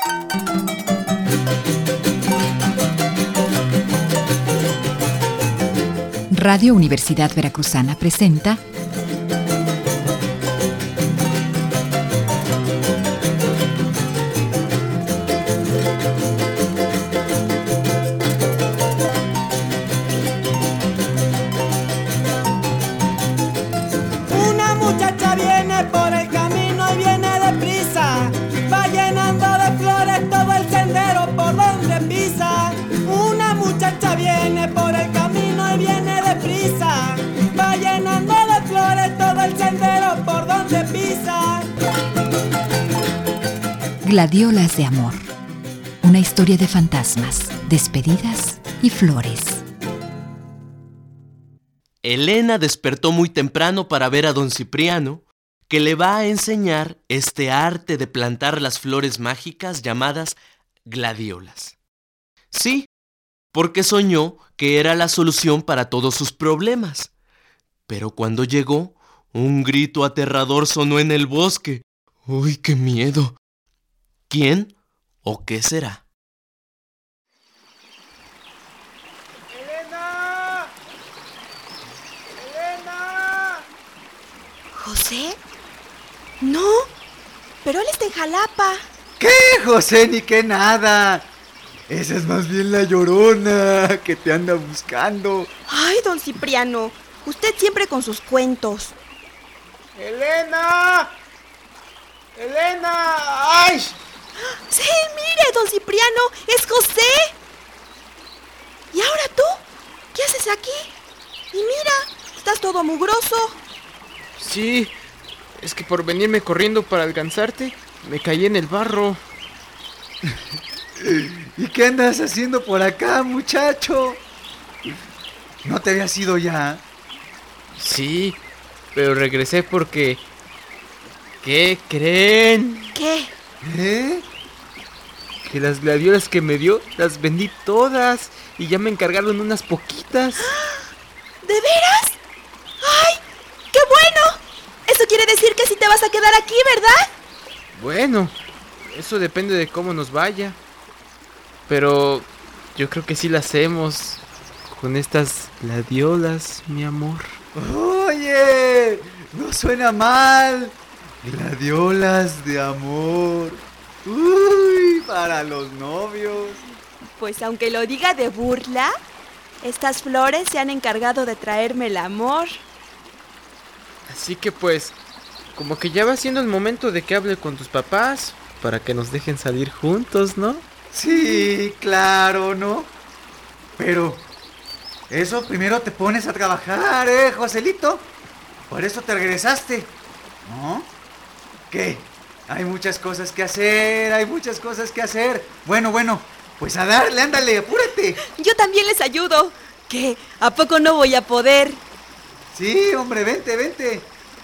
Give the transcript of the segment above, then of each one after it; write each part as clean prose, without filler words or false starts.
Radio Universidad Veracruzana presenta Una muchacha viene por el camino y viene deprisa, va llenando de flores todo el sendero por donde pisa. Una muchacha viene por el camino y viene deprisa, va llenando de flores todo el sendero por donde pisa. Gladiolas de amor. Una historia de fantasmas, despedidas y flores. Elena despertó muy temprano para ver a don Cipriano, que le va a enseñar este arte de plantar las flores mágicas llamadas gladiolas. Sí, porque soñó que era la solución para todos sus problemas. Pero cuando llegó, un grito aterrador sonó en el bosque. ¡Uy, qué miedo! ¿Quién o qué será? ¡Elena! ¡Elena! ¿José? No, pero él está en Jalapa. ¿Qué, José? Ni que nada. Esa es más bien la Llorona que te anda buscando. Ay, don Cipriano, usted siempre con sus cuentos. ¡Elena! ¡Elena! ¡Ay! Sí, mire, don Cipriano, es José. ¿Y ahora tú? ¿Qué haces aquí? Y mira, estás todo mugroso. Sí, es que por venirme corriendo para alcanzarte, me caí en el barro. ¿Y qué andas haciendo por acá, muchacho? ¿No te habías ido ya? Sí, pero regresé porque... ¿Qué creen? ¿Qué? ¿Eh? Que las gladiolas que me dio, las vendí todas y ya me encargaron unas poquitas. ¿De veras? ¡Ay, qué bueno! Eso quiere decir que sí te vas a quedar aquí, ¿verdad? Bueno, eso depende de cómo nos vaya. Pero yo creo que sí la hacemos con estas gladiolas, mi amor. Oye, no suena mal. Gladiolas de amor. Uy, para los novios. Pues aunque lo diga de burla, estas flores se han encargado de traerme el amor. Así que pues, como que ya va siendo el momento de que hable con tus papás para que nos dejen salir juntos, ¿no? Sí, claro, ¿no? Pero eso primero te pones a trabajar, Joselito. Por eso te regresaste, ¿no? ¿Qué? Hay muchas cosas que hacer, Bueno, pues a darle, ándale, apúrate. Yo también les ayudo. ¿Qué? ¿A poco no voy a poder? Sí, hombre, vente.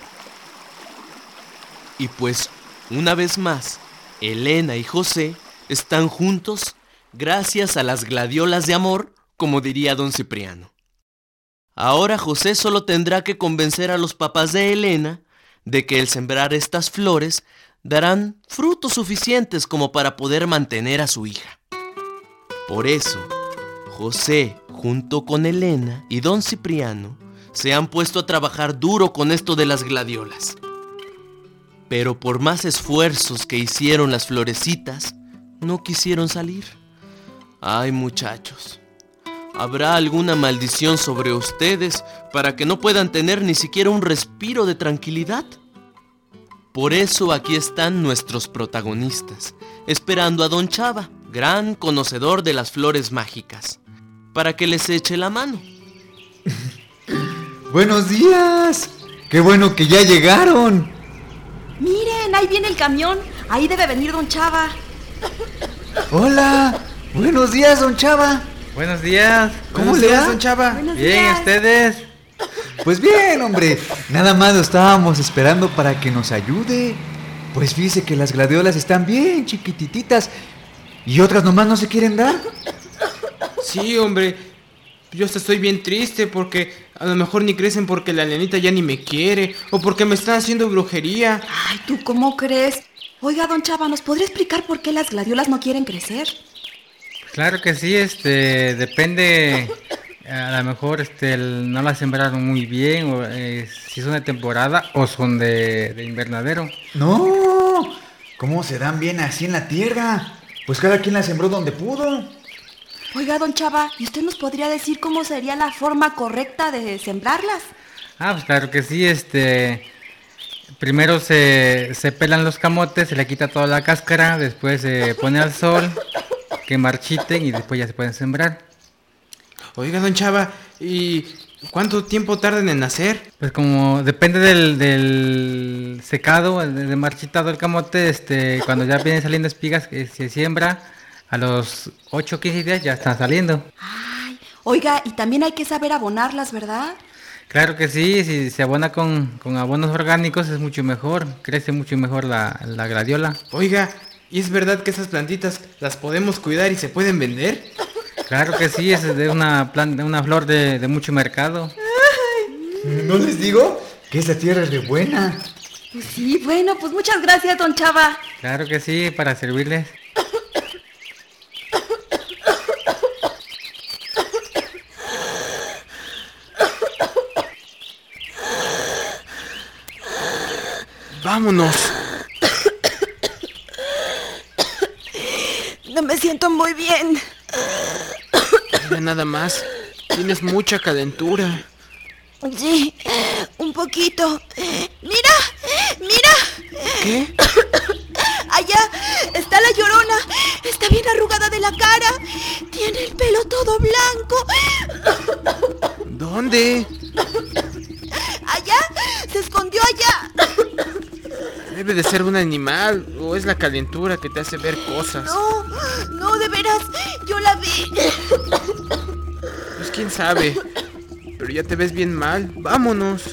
Y pues, una vez más, Elena y José están juntos gracias a las gladiolas de amor, como diría don Cipriano. Ahora José solo tendrá que convencer a los papás de Elena de que el sembrar estas flores darán frutos suficientes como para poder mantener a su hija. Por eso, José, junto con Elena y don Cipriano, se han puesto a trabajar duro con esto de las gladiolas. Pero por más esfuerzos que hicieron las florecitas, no quisieron salir. Ay, muchachos, ¿habrá alguna maldición sobre ustedes para que no puedan tener ni siquiera un respiro de tranquilidad? Por eso aquí están nuestros protagonistas, esperando a don Chava, gran conocedor de las flores mágicas, para que les eche la mano. ¡Buenos días! ¡Qué bueno que ya llegaron! Miren, ahí viene el camión. Ahí debe venir don Chava. ¡Hola! ¡Buenos días, don Chava! Buenos días. ¿Cómo le va? Don Chava? Buenos Bien, días. ¿y ustedes? Pues bien, hombre. Nada más lo estábamos esperando para que nos ayude. Pues fíjese que las gladiolas están bien chiquitititas y otras nomás no se quieren dar. Sí, hombre, yo hasta estoy bien triste porque a lo mejor ni crecen porque la Elenita ya ni me quiere o porque me están haciendo brujería. Ay, ¿tú cómo crees? Oiga, don Chava, ¿nos podría explicar por qué las gladiolas no quieren crecer? Claro que sí, depende, a lo mejor no las sembraron muy bien, o si son de temporada o son de invernadero. No, ¿cómo se dan bien así en la tierra? Pues cada quien las sembró donde pudo. Oiga, don Chava, ¿y usted nos podría decir cómo sería la forma correcta de sembrarlas? Pues claro que sí, primero se pelan los camotes, se le quita toda la cáscara, después se pone al sol, que marchiten y después ya se pueden sembrar. Oiga, don Chava, ¿y cuánto tiempo tardan en nacer? Pues como depende del secado, de marchitado el camote, cuando ya vienen saliendo espigas, se siembra, a los 8 o 15 días ya están saliendo. Ay, oiga, y también hay que saber abonarlas, ¿verdad? Claro que sí, si se abona con abonos orgánicos es mucho mejor, crece mucho mejor la gladiola. Oiga, ¿y es verdad que esas plantitas las podemos cuidar y se pueden vender? Claro que sí, es de una flor de mucho mercado. ¿No les digo que esa tierra es de buena? Pues sí, bueno, pues muchas gracias, don Chava. Claro que sí, para servirles. ¡Vámonos! No me siento muy bien. Mira nada más, tienes mucha calentura. Sí, un poquito. ¡Mira! ¿Qué? Allá está la Llorona. Está bien arrugada de la cara. Tiene el pelo todo blanco. ¿Dónde? Allá, se escondió allá. Debe de ser un animal, o es la calentura que te hace ver cosas. No, de veras, yo la vi. Pues quién sabe, pero ya te ves bien mal. ¡Vámonos!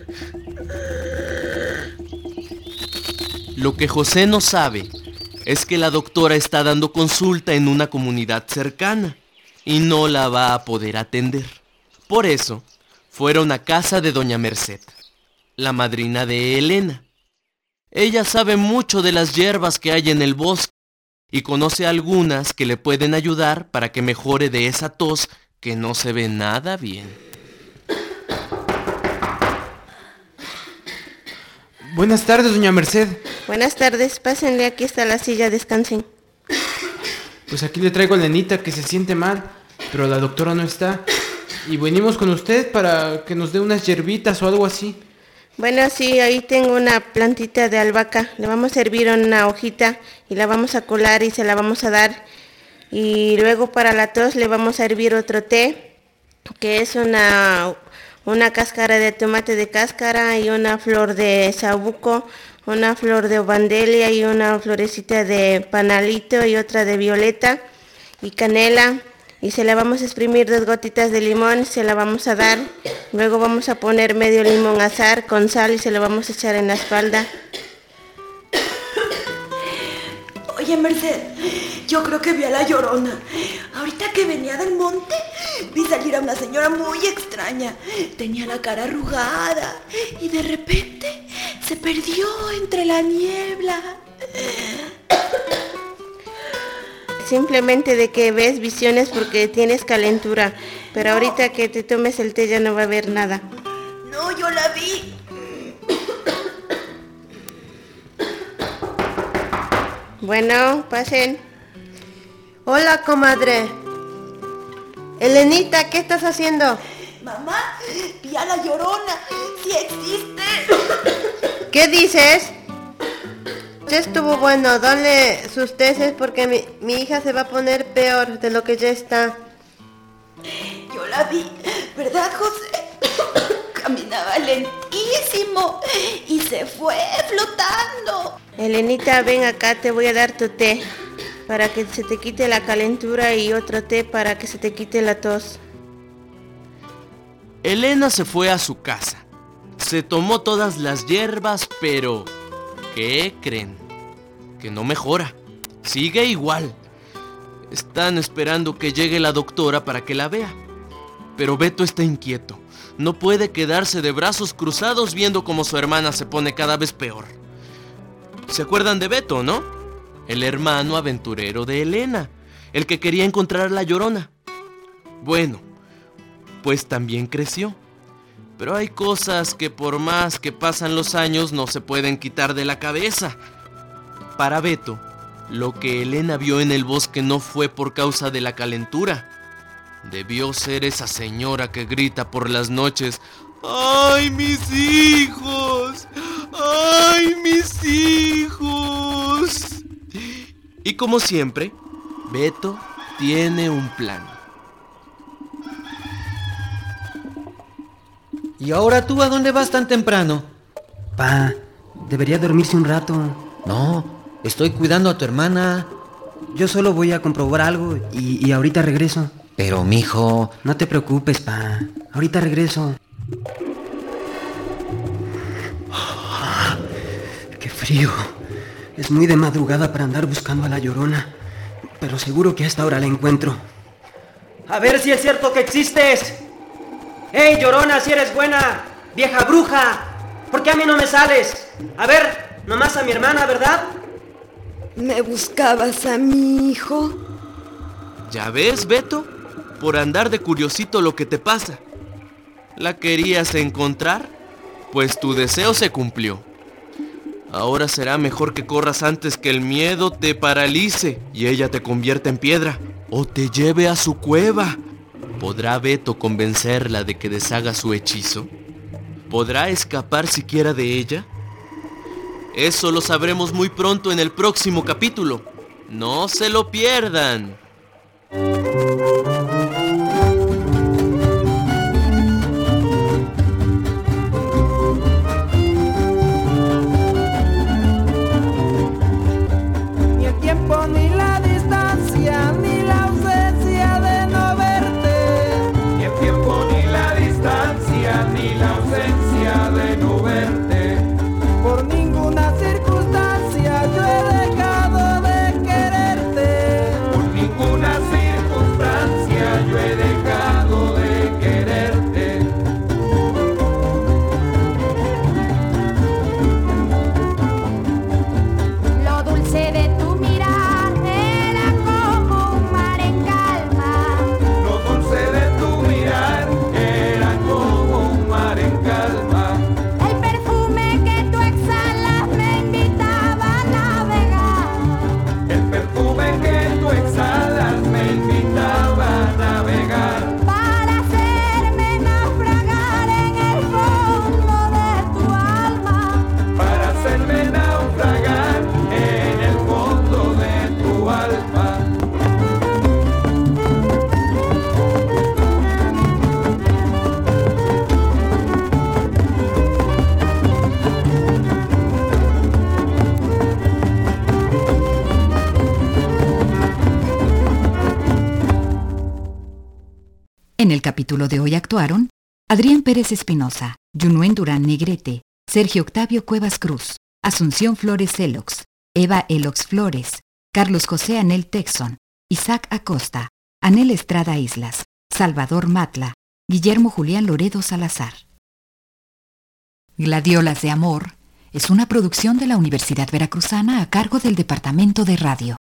Lo que José no sabe es que la doctora está dando consulta en una comunidad cercana y no la va a poder atender. Por eso, fueron a casa de doña Merced, la madrina de Elena. Ella sabe mucho de las hierbas que hay en el bosque y conoce algunas que le pueden ayudar para que mejore de esa tos que no se ve nada bien. Buenas tardes, doña Merced. Buenas tardes, pásenle, aquí está la silla, descansen. Pues aquí le traigo a Lenita que se siente mal, pero la doctora no está. Y venimos con usted para que nos dé unas hierbitas o algo así. Bueno, sí, ahí tengo una plantita de albahaca. Le vamos a hervir una hojita y la vamos a colar y se la vamos a dar. Y luego para la tos le vamos a hervir otro té, que es una cáscara de tomate de cáscara y una flor de sabuco, una flor de obandelia y una florecita de panalito y otra de violeta y canela. Y se la vamos a exprimir 2 gotitas de limón, se la vamos a dar. Luego vamos a poner medio limón azar con sal y se lo vamos a echar en la espalda. Oye, Merced, yo creo que vi a la Llorona. Ahorita que venía del monte, vi salir a una señora muy extraña. Tenía la cara arrugada y de repente se perdió entre la niebla. Simplemente de que ves visiones porque tienes calentura, pero ahorita que te tomes el té ya no va a haber nada. No, yo la vi. Bueno, pasen. Hola, comadre. Elenita, ¿qué estás haciendo? Mamá, vi a la Llorona. Sí existe. ¿Qué dices? Ya estuvo bueno, dale sus tesis porque mi hija se va a poner peor de lo que ya está. Yo la vi, ¿verdad, José? Caminaba lentísimo y se fue flotando. Elenita, ven acá, te voy a dar tu té para que se te quite la calentura y otro té para que se te quite la tos. Elena se fue a su casa. Se tomó todas las hierbas, pero ¿qué creen? Que no mejora. Sigue igual. Están esperando que llegue la doctora para que la vea. Pero Beto está inquieto. No puede quedarse de brazos cruzados viendo cómo su hermana se pone cada vez peor. ¿Se acuerdan de Beto, no? El hermano aventurero de Elena, el que quería encontrar a la Llorona. Bueno, pues también creció. Pero hay cosas que por más que pasan los años no se pueden quitar de la cabeza. Para Beto, lo que Elena vio en el bosque no fue por causa de la calentura. Debió ser esa señora que grita por las noches: ¡ay, mis hijos! ¡Ay, mis hijos! Y como siempre, Beto tiene un plan. ¿Y ahora tú a dónde vas tan temprano? Pa, debería dormirse un rato. No, estoy cuidando a tu hermana. Yo solo voy a comprobar algo y ahorita regreso. Pero, mijo... No te preocupes, pa. Ahorita regreso. ¡Qué frío! Es muy de madrugada para andar buscando a la Llorona. Pero seguro que a esta hora la encuentro. A ver si es cierto que existes. ¡Hey, Llorona, si eres buena! ¡Vieja bruja! ¿Por qué a mí no me sales? A ver, nomás a mi hermana, ¿verdad? ¿Me buscabas a mi hijo? ¿Ya ves, Beto? Por andar de curiosito lo que te pasa. ¿La querías encontrar? Pues tu deseo se cumplió. Ahora será mejor que corras antes que el miedo te paralice y ella te convierta en piedra o te lleve a su cueva. ¿Podrá Beto convencerla de que deshaga su hechizo? ¿Podrá escapar siquiera de ella? Eso lo sabremos muy pronto en el próximo capítulo. ¡No se lo pierdan! Ni el tiempo, ni la distancia, ni la ausencia de no verte. Ni el tiempo, ni la distancia, ni la ausencia de no verte. Por ninguna circunstancia yo he dejado de quererte. Por ninguna circunstancia yo he dejado de quererte. Lo dulce de tu mirar era como un mar en calma. Lo dulce de tu mirar era como un mar en calma. El perfume que tú exhalas me invitaba a navegar. El perfume que tú exhalas me invitaba a navegar. Para hacerme naufragar en el fondo de tu alma. Para hacerme naufragar en el fondo de tu alma. En el capítulo de hoy actuaron Adrián Pérez Espinosa, Yunuen Durán Negrete, Sergio Octavio Cuevas Cruz, Asunción Flores Elox, Eva Elox Flores, Carlos José Anel Texon, Isaac Acosta, Anel Estrada Islas, Salvador Matla, Guillermo Julián Loredo Salazar. Gladiolas de Amor es una producción de la Universidad Veracruzana a cargo del Departamento de Radio.